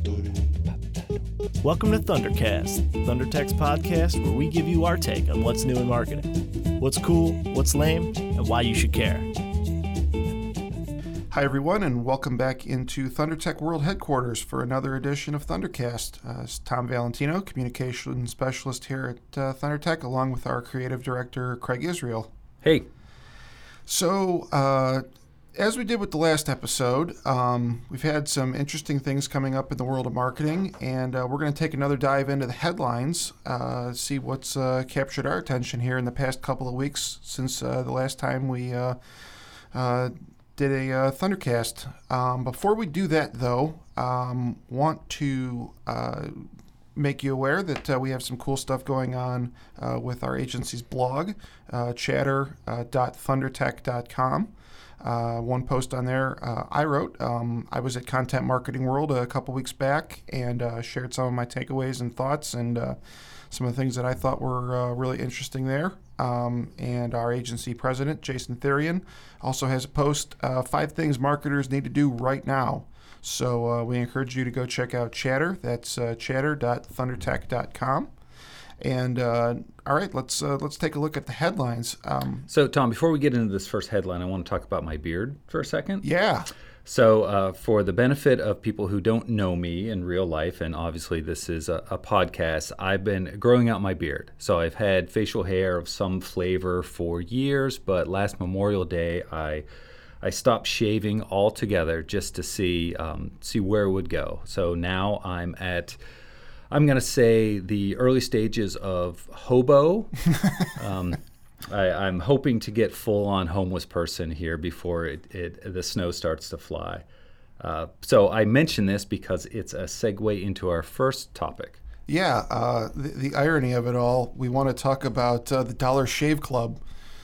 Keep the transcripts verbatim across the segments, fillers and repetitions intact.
Welcome to Thundercast, ThunderTech's podcast where we give you our take on what's new in marketing, what's cool, what's lame, and why you should care. Hi, everyone, and welcome back into ThunderTech World Headquarters for another edition of Thundercast. Uh, it's Tom Valentino, Communications Specialist here at uh, ThunderTech, along with our Creative Director, Craig Israel. Hey. So, uh, as we did with the last episode, um, we've had some interesting things coming up in the world of marketing, and uh, we're going to take another dive into the headlines, uh, see what's uh, captured our attention here in the past couple of weeks since uh, the last time we uh, uh, did a uh, Thundercast. Um, before we do that, though, um, want to uh, make you aware that uh, we have some cool stuff going on uh, with our agency's blog, uh, chatter dot thundertech dot com. Uh, one post on there uh, I wrote. Um, I was at Content Marketing World a couple weeks back and uh, shared some of my takeaways and thoughts and uh, some of the things that I thought were uh, really interesting there. Um, and our agency president, Jason Therian, also has a post, uh, five things marketers need to do right now. So uh, we encourage you to go check out Chatter. That's uh, chatter dot thundertech dot com. And uh, all right, let's uh, let's take a look at the headlines. Um, so, Tom, before we get into this first headline, I want to talk about my beard for a second. Yeah. So, uh, for the benefit of people who don't know me in real life, and obviously this is a, a podcast, I've been growing out my beard. So, I've had facial hair of some flavor for years, but last Memorial Day, I I stopped shaving altogether just to see um, see where it would go. So now I'm at I'm going to say the early stages of hobo. um, I, I'm hoping to get full-on homeless person here before it, it, the snow starts to fly. Uh, so I mention this because it's a segue into our first topic. Yeah, uh, the, the irony of it all, we want to talk about uh, the Dollar Shave Club.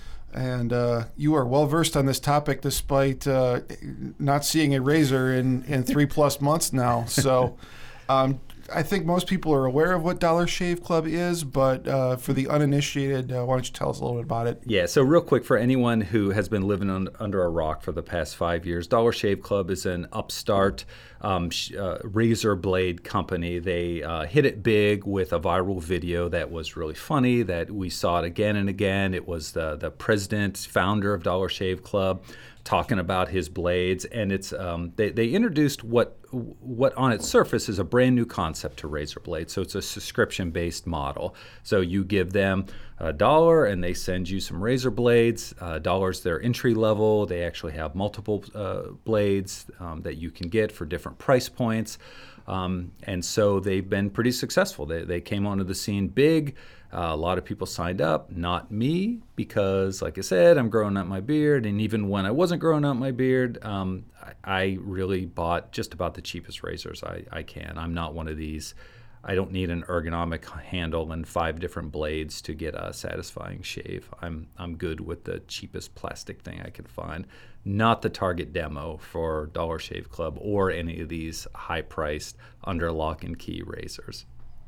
And uh, you are well-versed on this topic despite uh, not seeing a razor in, in three-plus months now. So um, I think most people are aware of what Dollar Shave Club is, but uh, for the uninitiated, uh, why don't you tell us a little bit about it? Yeah, so real quick, for anyone who has been living on, under a rock for the past five years, Dollar Shave Club is an upstart um, sh- uh, razor blade company. They uh, hit it big with a viral video that was really funny, that we saw it again and again. It was the, the president, founder of Dollar Shave Club, talking about his blades, and it's um, they, they introduced what what on its surface is a brand new concept to razor blades. So it's a subscription-based model. So you give them a dollar and they send you some razor blades. Uh, dollar's their entry level. They actually have multiple uh, blades um, that you can get for different price points. Um, and so they've been pretty successful. They, they came onto the scene big. Uh, a lot of people signed up, not me, because, like I said, I'm growing out my beard. And even when I wasn't growing out my beard, um, I, I really bought just about the cheapest razors I, I can. I'm not one of these. I don't need an ergonomic handle and five different blades to get a satisfying shave. I'm I'm good with the cheapest plastic thing I can find. Not the target demo for Dollar Shave Club or any of these high-priced under lock and key razors.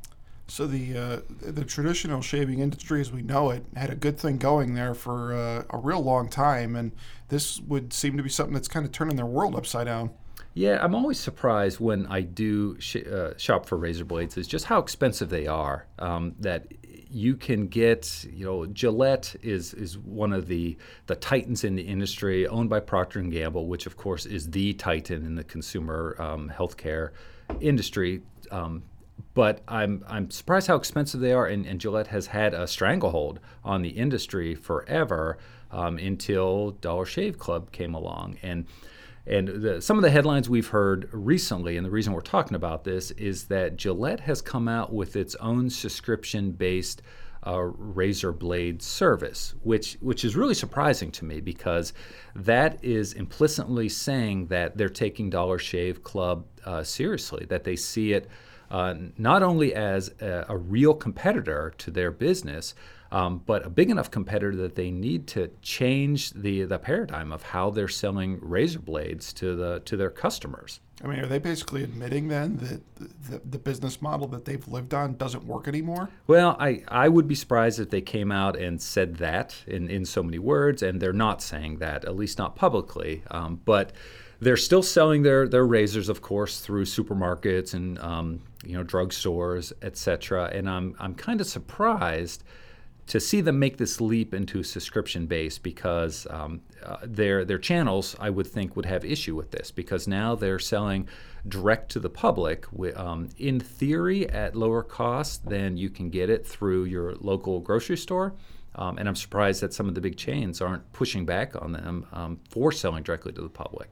So the uh, the traditional shaving industry as we know it had a good thing going there for uh, a real long time, and this would seem to be something that's kind of turning their world upside down. Yeah, I'm always surprised when I do sh- uh, shop for razor blades is just how expensive they are. Um, that you can get, you know, Gillette is is one of the the titans in the industry, owned by Procter and Gamble, which of course is the titan in the consumer um, healthcare industry. Um, But I'm I'm surprised how expensive they are, and, and Gillette has had a stranglehold on the industry forever um, until Dollar Shave Club came along. And and the, some of the headlines we've heard recently, and the reason we're talking about this, is that Gillette has come out with its own subscription-based uh, razor blade service, which which is really surprising to me because that is implicitly saying that they're taking Dollar Shave Club uh, seriously, that they see it Uh, not only as a, a real competitor to their business, um, but a big enough competitor that they need to change the the paradigm of how they're selling razor blades to the to their customers. I mean, are they basically admitting then that the, the business model that they've lived on doesn't work anymore? Well, I, I would be surprised if they came out and said that in, in so many words, and they're not saying that, at least not publicly. Um, but they're still selling their, their razors, of course, through supermarkets and um, you know drugstores, et cetera. And I'm I'm kind of surprised to see them make this leap into subscription base, because um, uh, their their channels, I would think, would have issue with this, because now they're selling direct to the public, um, in theory at lower cost than you can get it through your local grocery store. Um, and I'm surprised that some of the big chains aren't pushing back on them um, for selling directly to the public.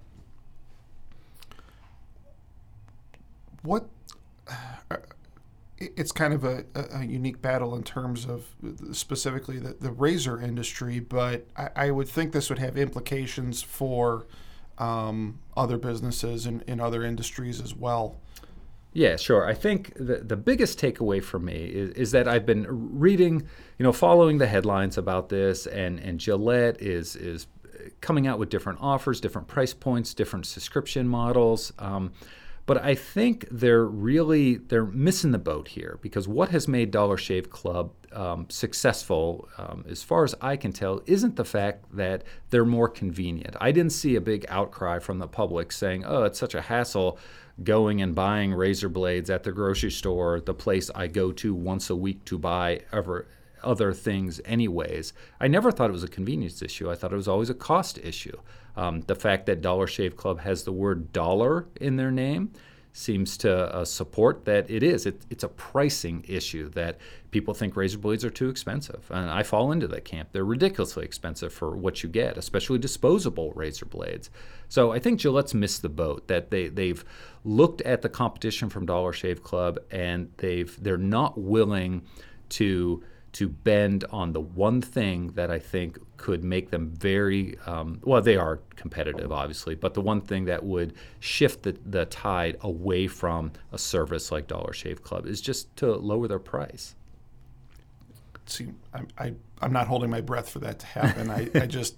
What? Uh, it's kind of a, a unique battle in terms of specifically the, the razor industry, but I, I would think this would have implications for um, other businesses and in other industries as well. Yeah, sure. I think the, the biggest takeaway for me is, is that I've been reading, you know, following the headlines about this, and, and Gillette is is coming out with different offers, different price points, different subscription models. Um, But I think they're really they're missing the boat here, because what has made Dollar Shave Club um, successful, um, as far as I can tell, isn't the fact that they're more convenient. I didn't see a big outcry from the public saying, "Oh, it's such a hassle going and buying razor blades at the grocery store, the place I go to once a week to buy ever." other things anyways. I never thought it was a convenience issue. I thought it was always a cost issue. Um, the fact that Dollar Shave Club has the word dollar in their name seems to uh, support that it is. It, it's a pricing issue, that people think razor blades are too expensive. And I fall into that camp. They're ridiculously expensive for what you get, especially disposable razor blades. So I think Gillette's missed the boat, that they, they've looked at the competition from Dollar Shave Club, and they've, they're not willing to to bend on the one thing that I think could make them very, um, well, they are competitive, obviously, but the one thing that would shift the, the tide away from a service like Dollar Shave Club is just to lower their price. See, I, I, I'm not holding my breath for that to happen. I, I just...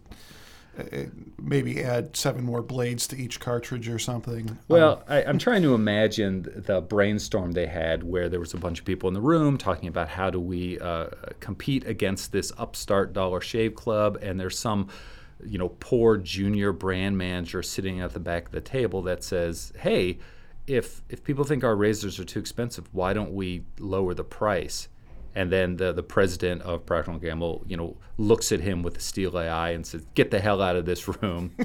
maybe add seven more blades to each cartridge or something. Well, um, I, I'm trying to imagine the brainstorm they had, where there was a bunch of people in the room talking about how do we uh, compete against this upstart Dollar Shave Club, and there's some, you know, poor junior brand manager sitting at the back of the table that says, "Hey, if if people think our razors are too expensive, why don't we lower the price?" And then the, the president of Procter and Gamble, you know, looks at him with a steel eye and says, "Get the hell out of this room."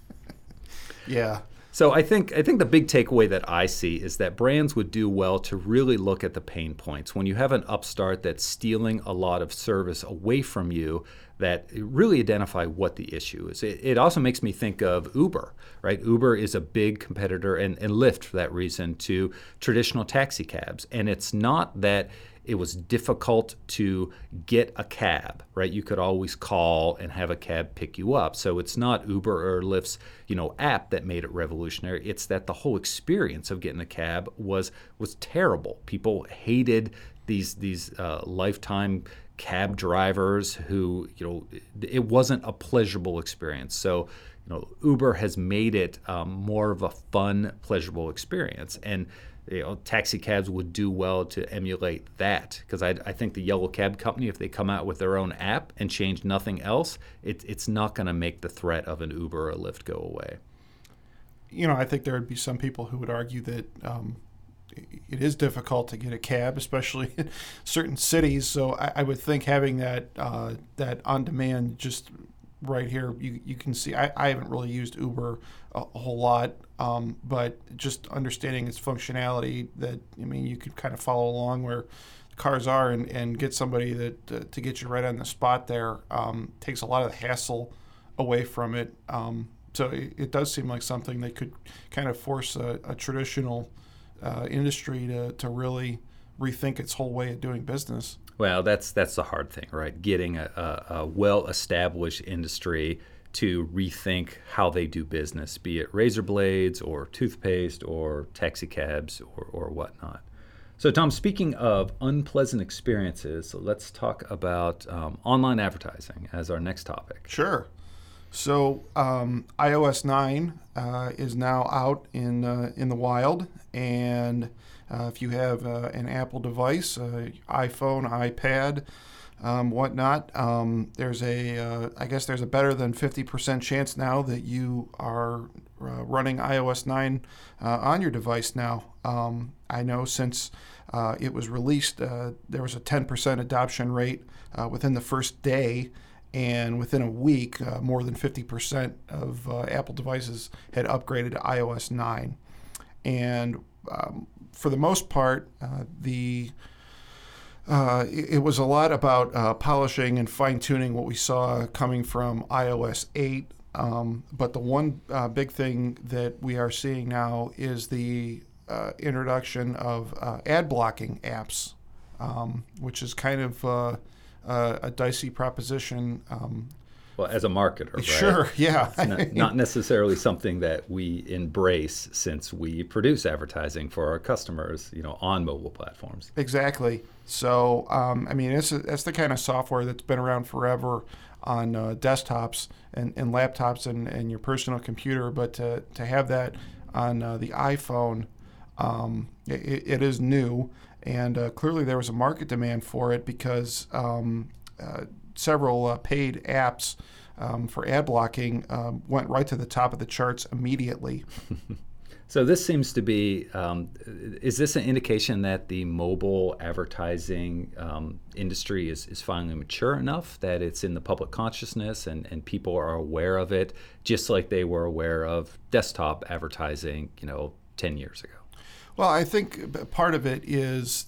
Yeah. So I think I think the big takeaway that I see is that brands would do well to really look at the pain points. When you have an upstart that's stealing a lot of service away from you, that really identify what the issue is. It, it also makes me think of Uber, right? Uber is a big competitor, and, and Lyft for that reason, to traditional taxi cabs. And it's not that it was difficult to get a cab, right? You could always call and have a cab pick you up. So it's not Uber or Lyft's, you know, app that made it revolutionary. It's that the whole experience of getting a cab was was terrible. People hated these these uh, lifetime cab drivers who, you know, it wasn't a pleasurable experience. So, you know, Uber has made it um, more of a fun, pleasurable experience. And you know, taxi cabs would do well to emulate that, because I, I think the Yellow Cab Company, if they come out with their own app and change nothing else, it, it's not going to make the threat of an Uber or a Lyft go away. You know, I think there would be some people who would argue that um, it is difficult to get a cab, especially in certain cities. So I, I would think having that uh, that on demand just right here, you you can see. I, I haven't really used Uber a, a whole lot, um, but just understanding its functionality, that, I mean, you could kind of follow along where the cars are and, and get somebody that uh, to get you right on the spot there, um, takes a lot of the hassle away from it. Um, so it, it does seem like something that could kind of force a, a traditional uh, industry to, to really rethink its whole way of doing business. Well, that's that's the hard thing, right? Getting a, a, a well-established industry to rethink how they do business, be it razor blades or toothpaste or taxi cabs or, or whatnot. So, Tom, speaking of unpleasant experiences, let's talk about um, online advertising as our next topic. Sure. So um, i O S nine uh, is now out in uh, in the wild, and uh, if you have uh, an Apple device, uh, iPhone, iPad, um, whatnot, um, there's a uh, I guess there's a better than fifty percent chance now that you are uh, running i O S nine uh, on your device now. Um, I know since uh, it was released, uh, there was a ten percent adoption rate uh, within the first day, and within a week, uh, more than fifty percent of uh, Apple devices had upgraded to i O S nine. And um, for the most part, uh, the Uh, it, it was a lot about uh, polishing and fine-tuning what we saw coming from i O S eight. Um, but the one uh, big thing that we are seeing now is the uh, introduction of uh, ad blocking apps, um, which is kind of uh, uh, a dicey proposition. Um, Well, as a marketer, right? Sure, yeah. It's not, not necessarily something that we embrace since we produce advertising for our customers, you know, on mobile platforms. Exactly. So, um, I mean, it's, a, it's the kind of software that's been around forever on uh, desktops and, and laptops and, and your personal computer, but to, to have that on uh, the iPhone, um, it, it is new, and uh, clearly there was a market demand for it because um, uh, several uh, paid apps um, for ad blocking um, went right to the top of the charts immediately. So this seems to be, um, is this an indication that the mobile advertising um, industry is, is finally mature enough that it's in the public consciousness and, and people are aware of it, just like they were aware of desktop advertising, you know, ten years ago? Well, I think part of it is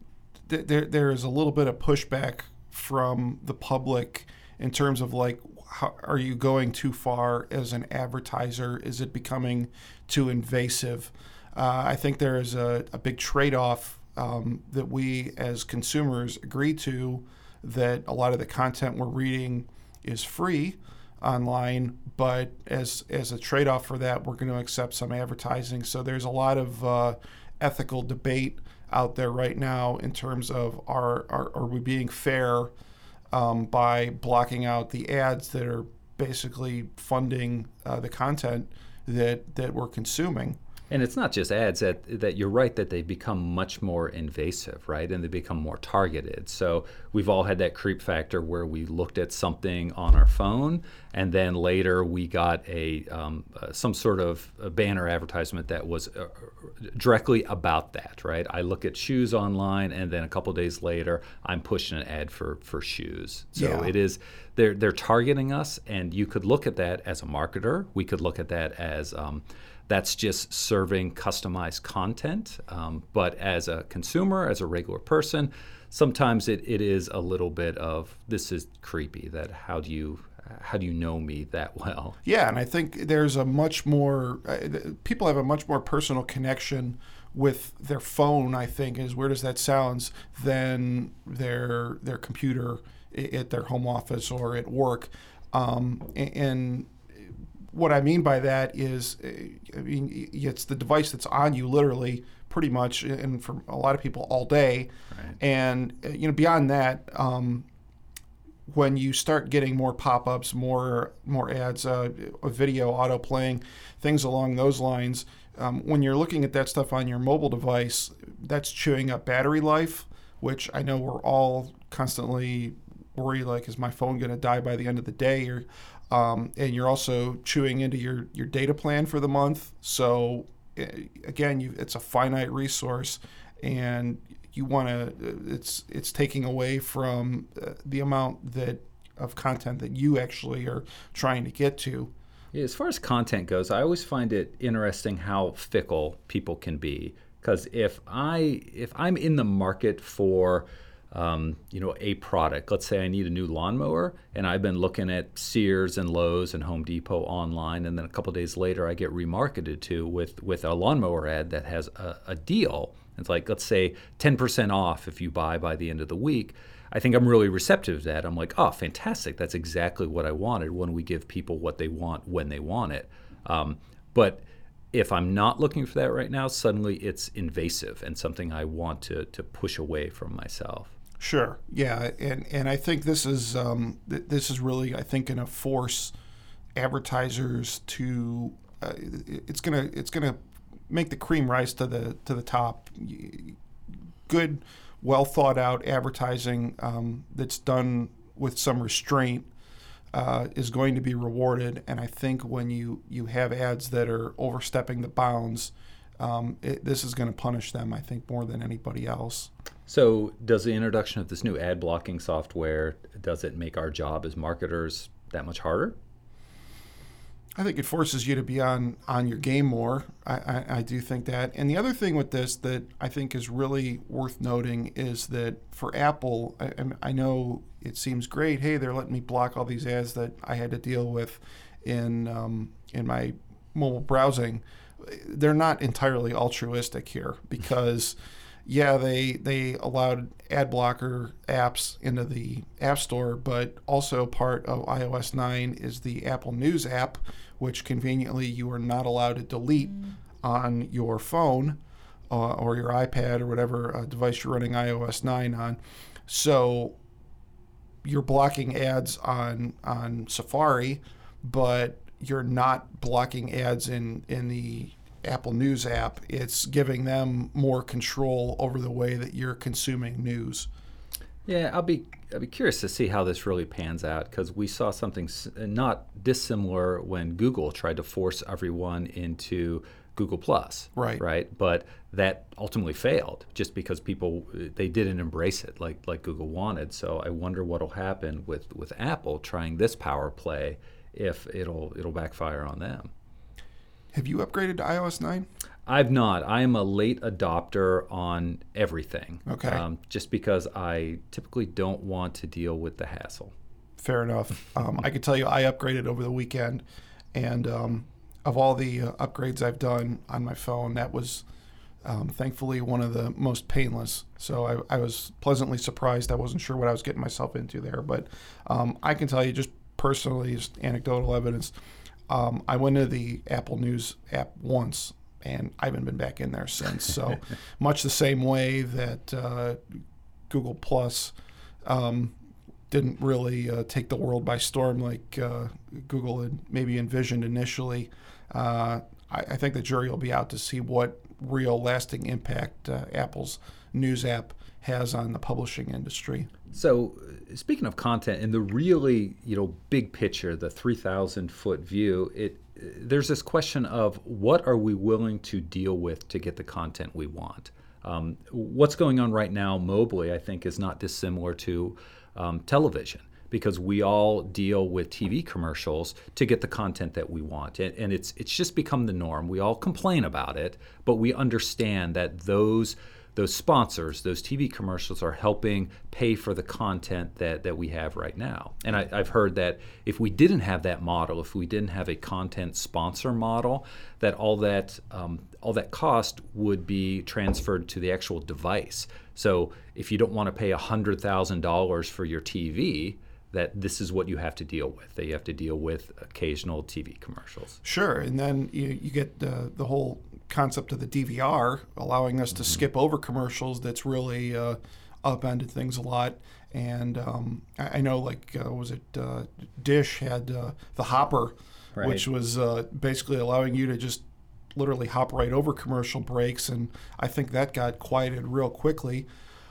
th- there there is a little bit of pushback from the public in terms of like, how, are you going too far as an advertiser? Is it becoming too invasive? Uh, I think there is a, a big trade-off um, that we as consumers agree to, that a lot of the content we're reading is free online, but as as a trade-off for that, we're going to accept some advertising. So there's a lot of uh, ethical debate out there right now in terms of are are, are we being fair um, by blocking out the ads that are basically funding uh, the content that that we're consuming. And it's not just ads, that, that you're right that they become much more invasive, right? And they become more targeted. So we've all had that creep factor where we looked at something on our phone and then later we got a um, uh, some sort of a banner advertisement that was uh, directly about that, right? I look at shoes online and then a couple days later I'm pushing an ad for, for shoes. So Yeah. it is, they're, they're targeting us, and you could look at that as a marketer. We could look at that as um, that's just serving customized content. Um, but as a consumer, as a regular person, sometimes it, it is a little bit of, this is creepy, that how do you how do you know me that well? Yeah, and I think there's a much more, uh, people have a much more personal connection with their phone, I think, as weird as that sounds, than their their computer at their home office or at work. Um, and what I mean by that is, I mean, it's the device that's on you literally pretty much, and for a lot of people all day. Right. And, you know, beyond that, um, when you start getting more pop-ups, more more ads, uh, a video auto playing, things along those lines, um, when you're looking at that stuff on your mobile device, that's chewing up battery life, which I know we're all constantly worried, like, is my phone going to die by the end of the day? Or, um, and you're also chewing into your, your data plan for the month. So, again, you, it's a finite resource, and you want to, it's it's taking away from the amount that of content that you actually are trying to get to. Yeah, as far as content goes, I always find it interesting how fickle people can be. Because if I if I'm in the market for um, you know a product, let's say I need a new lawnmower, and I've been looking at Sears and Lowe's and Home Depot online, and then a couple days later I get remarketed to with with a lawnmower ad that has a, a deal. It's like, let's say ten percent off if you buy by the end of the week. I think I'm really receptive to that. I'm like, oh, fantastic. That's exactly what I wanted when we give people what they want when they want it. Um, but if I'm not looking for that right now, suddenly it's invasive and something I want to to push away from myself. Sure. Yeah. And, and I think this is um, th- this is really, I think, going to force advertisers to, uh, it's going to, it's going to, make the cream rise to the to the top. Good, well thought out advertising um, that's done with some restraint uh, is going to be rewarded. And I think when you, you have ads that are overstepping the bounds, um, it, this is going to punish them, I think, more than anybody else. So does the introduction of this new ad blocking software, does it make our job as marketers that much harder? I think it forces you to be on, on your game more. I, I, I do think that. And the other thing with this that I think is really worth noting is that for Apple, I, I know it seems great. Hey, they're letting me block all these ads that I had to deal with in um, in my mobile browsing. They're not entirely altruistic here because, yeah, they they allowed ad blocker apps into the App Store, but also part of i O S nine is the Apple News app, which conveniently you are not allowed to delete on your phone uh, or your iPad or whatever uh, device you're running i O S nine on. So you're blocking ads on on Safari, but you're not blocking ads in, in the Apple News app. It's giving them more control over the way that you're consuming news. Yeah, I'll be I'll be curious to see how this really pans out, because we saw something not dissimilar when Google tried to force everyone into Google Plus. Right. Right. But that ultimately failed just because people they didn't embrace it like like Google wanted. So I wonder what'll happen with, with Apple trying this power play, if it'll it'll backfire on them. Have you upgraded to i O S nine? I've not. I am a late adopter on everything. Okay. Um, just because I typically don't want to deal with the hassle. Fair enough. Um, I can tell you I upgraded over the weekend, and um, of all the uh, upgrades I've done on my phone, that was um, thankfully one of the most painless. So I, I was pleasantly surprised. I wasn't sure what I was getting myself into there. But um, I can tell you just personally, just anecdotal evidence, um, I went into the Apple News app once, and I haven't been back in there since. So much the same way that uh, Google Plus um, didn't really uh, take the world by storm like uh, Google had maybe envisioned initially. Uh, I, I think the jury will be out to see what real lasting impact uh, Apple's news app has on the publishing industry. So speaking of content, in the really you know big picture, the three thousand foot view, it there's this question of what are we willing to deal with to get the content we want. Um, what's going on right now mobily, I think, is not dissimilar to um, television, because we all deal with T V commercials to get the content that we want. And, and it's it's just become the norm. We all complain about it, but we understand that those those sponsors, those T V commercials are helping pay for the content that, that we have right now. And I, I've heard that if we didn't have that model, if we didn't have a content sponsor model, that all that um, all that cost would be transferred to the actual device. So if you don't want to pay one hundred thousand dollars for your T V, that this is what you have to deal with, that you have to deal with occasional T V commercials. Sure, and then you, you get uh, the whole concept of the D V R, allowing us to mm-hmm. skip over commercials. That's really uh, upended things a lot. And um, I, I know, like, uh, was it uh, Dish had uh, the Hopper, right, which was uh, basically allowing you to just literally hop right over commercial breaks, and I think that got quieted real quickly.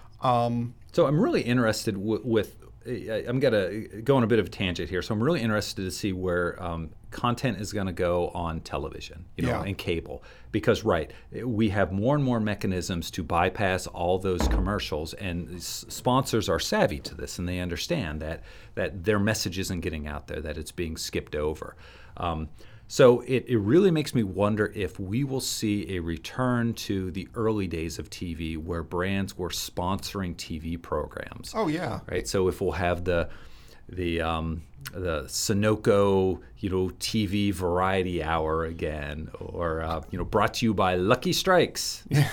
Um, so I'm really interested w- with I'm going to go on a bit of a tangent here. So I'm really interested to see where um, content is going to go on television, you know, yeah. and cable. Because, right, we have more and more mechanisms to bypass all those commercials, and s- sponsors are savvy to this, and they understand that that their message isn't getting out there, that it's being skipped over. Um, So it, it really makes me wonder if we will see a return to the early days of T V where brands were sponsoring T V programs. Oh yeah. Right. So if we'll have the the um, the Sunoco, you know, T V variety hour again, or uh, you know, brought to you by Lucky Strikes. Yeah.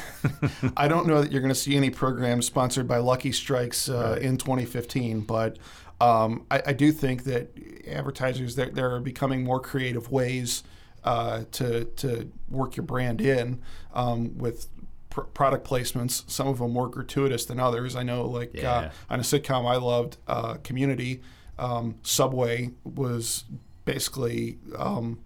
I don't know that you're going to see any programs sponsored by Lucky Strikes uh, right. in twenty fifteen, but Um, I, I do think that advertisers, there, there are becoming more creative ways uh, to to work your brand in um, with pr- product placements, some of them more gratuitous than others. I know, like yeah. uh, on a sitcom I loved, uh, Community, um, Subway was basically um,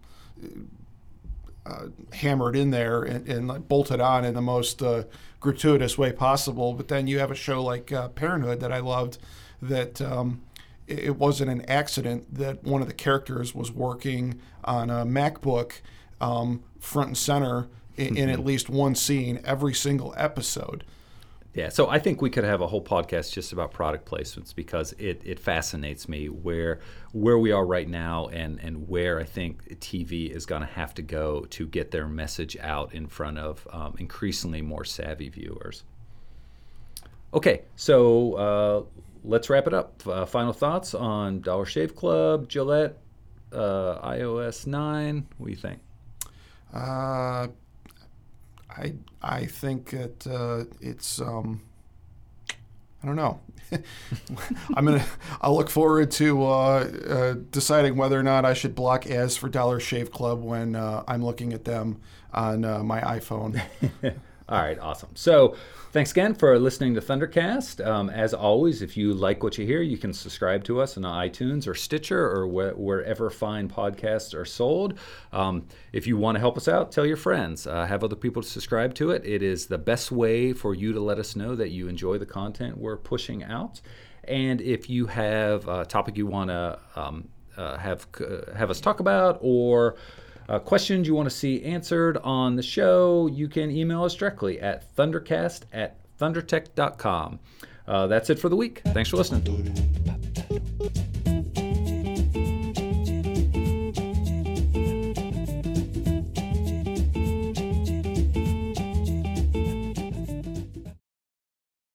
uh, hammered in there and, and like bolted on in the most uh, gratuitous way possible. But then you have a show like uh, Parenthood that I loved that um, it, it wasn't an accident that one of the characters was working on a MacBook um, front and center in, in at least one scene every single episode. Yeah, so I think we could have a whole podcast just about product placements because it, it fascinates me where where we are right now and, and where I think T V is going to have to go to get their message out in front of um, increasingly more savvy viewers. Okay, so uh, let's wrap it up. Uh, final thoughts on Dollar Shave Club, Gillette, uh, i O S nine. What do you think? Uh, I I think that uh, it's um, I don't know. I'm gonna I'll look forward to uh, uh, deciding whether or not I should block ads for Dollar Shave Club when uh, I'm looking at them on uh, my iPhone. All right, awesome. So thanks again for listening to Thundercast. Um, as always, if you like what you hear, you can subscribe to us on iTunes or Stitcher or wh- wherever fine podcasts are sold. Um, if you want to help us out, tell your friends. Uh, have other people subscribe to it. It is the best way for you to let us know that you enjoy the content we're pushing out. And if you have a topic you want to um, uh, have uh, have us talk about or Uh, questions you want to see answered on the show, you can email us directly at thundercast at thundertech dot com. Uh, that's it for the week. Thanks for listening.